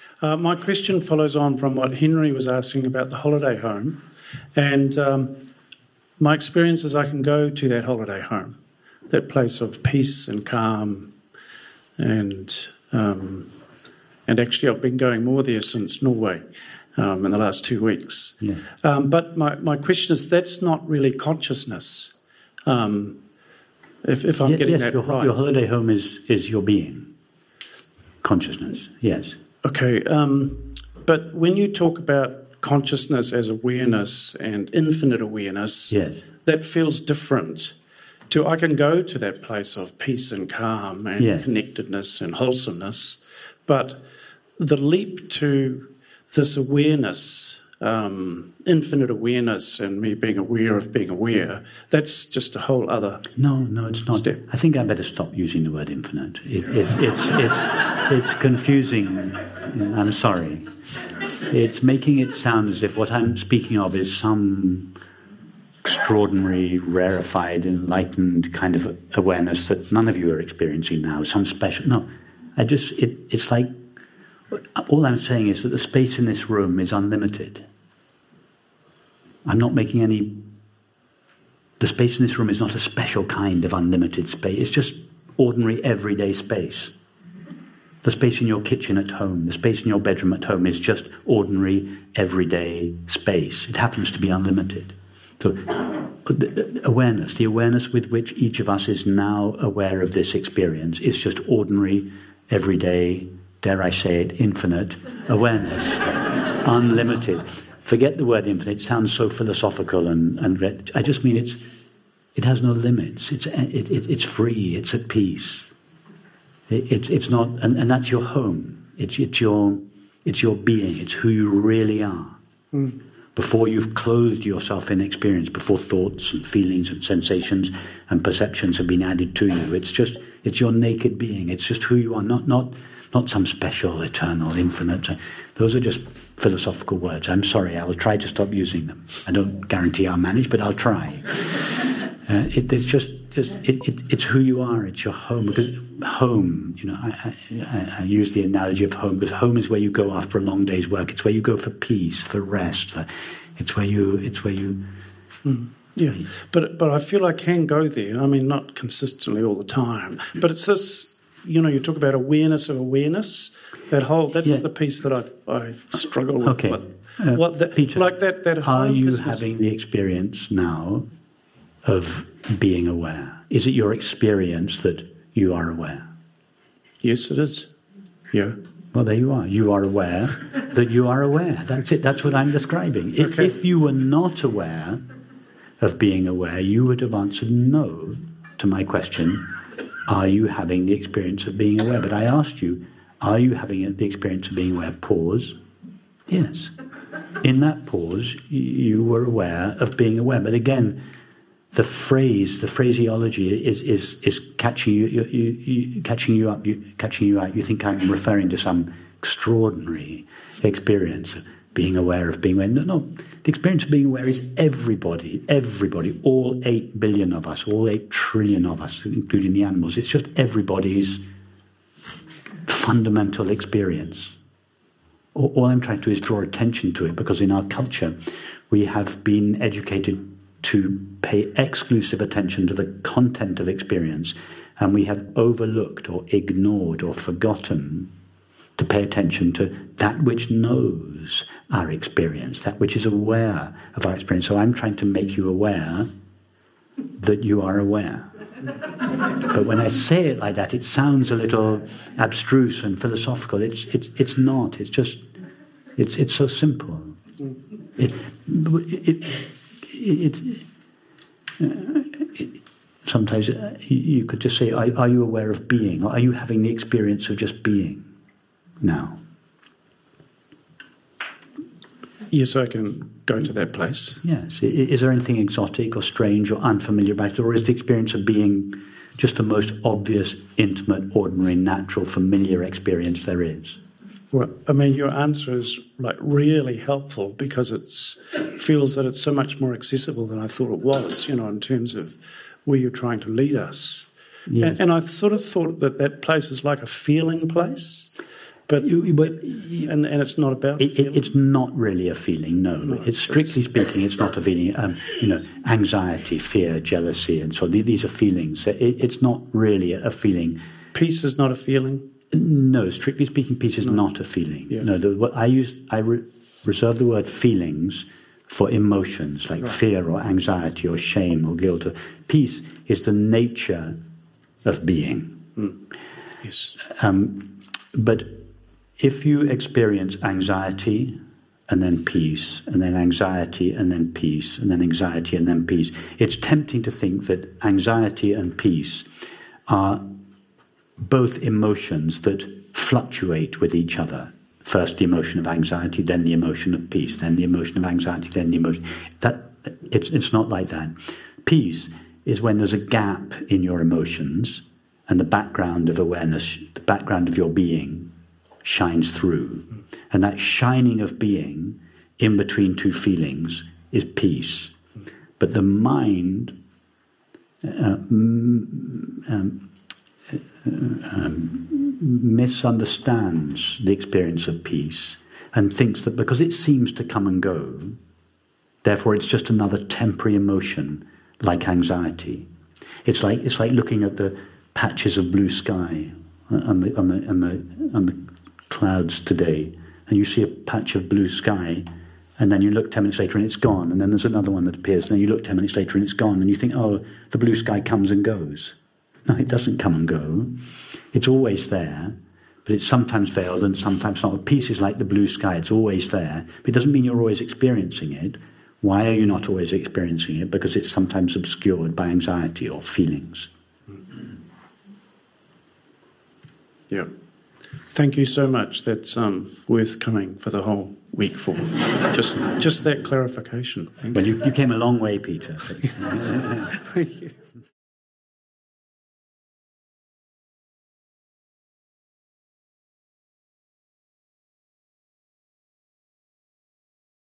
My question follows on from what Henry was asking about the holiday home. And my experience is I can go to that holiday home, that place of peace and calm. And actually I've been going more there since Norway in the last 2 weeks. Yeah. But my question is, that's not really consciousness, if I'm getting that right. Your holiday home is your being. Consciousness, yes. Okay, but when you talk about consciousness as awareness and infinite awareness, yes, that feels different to I can go to that place of peace and calm and yes, connectedness and wholesomeness, but the leap to this awareness, infinite awareness and me being aware of being aware, that's just a whole other No, it's not. step. I think I better stop using the word infinite. It's confusing. I'm sorry. It's making it sound as if what I'm speaking of is some extraordinary, rarefied, enlightened kind of awareness that none of you are experiencing now, some special... No, it's like... All I'm saying is that the space in this room is unlimited. I'm not making any... The space in this room is not a special kind of unlimited space. It's just ordinary, everyday space. The space in your kitchen at home, the space in your bedroom at home is just ordinary, everyday space. It happens to be unlimited. So the awareness with which each of us is now aware of this experience is just ordinary, everyday, dare I say it, infinite awareness. Unlimited. Forget the word infinite. It sounds so philosophical and I just mean it has no limits. It's free. It's at peace. It's not, and that's your home. It's your being. It's who you really are. Mm. Before you've clothed yourself in experience, before thoughts and feelings and sensations and perceptions have been added to you, it's your naked being. It's just who you are. Not some special, eternal, infinite. Those are just philosophical words. I'm sorry. I will try to stop using them. I don't guarantee I'll manage, but I'll try. It's who you are. It's your home. Because home, I use the analogy of home because home is where you go after a long day's work. It's where you go for peace, for rest. It's where you. Yeah, but I feel I can go there. I mean, not consistently all the time, but it's this. You talk about awareness of awareness. That's the piece that I struggle with. Okay, Peter, like that. Are you having the experience now of being aware? Is it your experience that you are aware? Yes, it is. Yeah. Well, there you are. You are aware that you are aware. That's it. That's what I'm describing. Okay. If you were not aware of being aware, you would have answered no to my question, are you having the experience of being aware? But I asked you, are you having the experience of being aware? Pause. Yes. In that pause, you were aware of being aware. But again, the phraseology is catching you up. You think I'm referring to some extraordinary experience of being aware of being aware. No. The experience of being aware is everybody, all 8 billion of us, all 8 trillion of us, including the animals. It's just everybody's fundamental experience. All I'm trying to do is draw attention to it, because in our culture we have been educated to pay exclusive attention to the content of experience, and we have overlooked or ignored or forgotten to pay attention to that which knows our experience, that which is aware of our experience. So I'm trying to make you aware that you are aware. But when I say it like that, it sounds a little abstruse and philosophical. It's not. It's just it's so simple. Sometimes you could just say, are you aware of being? Or are you having the experience of just being now? Yes, I can go to that place. Yes. Is there anything exotic or strange or unfamiliar about it? Or is the experience of being just the most obvious, intimate, ordinary, natural, familiar experience there is? Well, I mean, your answer is really helpful, because it feels that it's so much more accessible than I thought it was, in terms of where you're trying to lead us. Yes. And I sort of thought that place is like a feeling place, and it's not about it's not really a feeling, no. It's strictly speaking, it's not a feeling. Anxiety, fear, jealousy, and so on. These are feelings. It's not really a feeling. Peace is not a feeling? No, strictly speaking, peace is not a feeling. Yeah. No, I reserve the word feelings for emotions like fear or anxiety or shame or guilt. Peace is the nature of being. Yes. But if you experience anxiety and then peace, and then anxiety and then peace, and then anxiety and then peace, it's tempting to think that anxiety and peace are both emotions that fluctuate with each other. First the emotion of anxiety, then the emotion of peace, then the emotion of anxiety, then the emotion... It's not like that. Peace is when there's a gap in your emotions and the background of awareness, the background of your being shines through. And that shining of being in between two feelings is peace. But the mind misunderstands the experience of peace and thinks that because it seems to come and go, therefore it's just another temporary emotion like anxiety. It's like looking at the patches of blue sky on the clouds today, and you see a patch of blue sky, and then you look 10 minutes later and it's gone, and then there's another one that appears, and then you look 10 minutes later and it's gone, and you think, oh, the blue sky comes and goes. No, it doesn't come and go. It's always there, but it's sometimes veiled and sometimes not. Peace is like the blue sky, it's always there, but it doesn't mean you're always experiencing it. Why are you not always experiencing it? Because it's sometimes obscured by anxiety or feelings. Yeah. Thank you so much. That's worth coming for the whole week for. Just that clarification. Well, you came a long way, Peter. Thank you.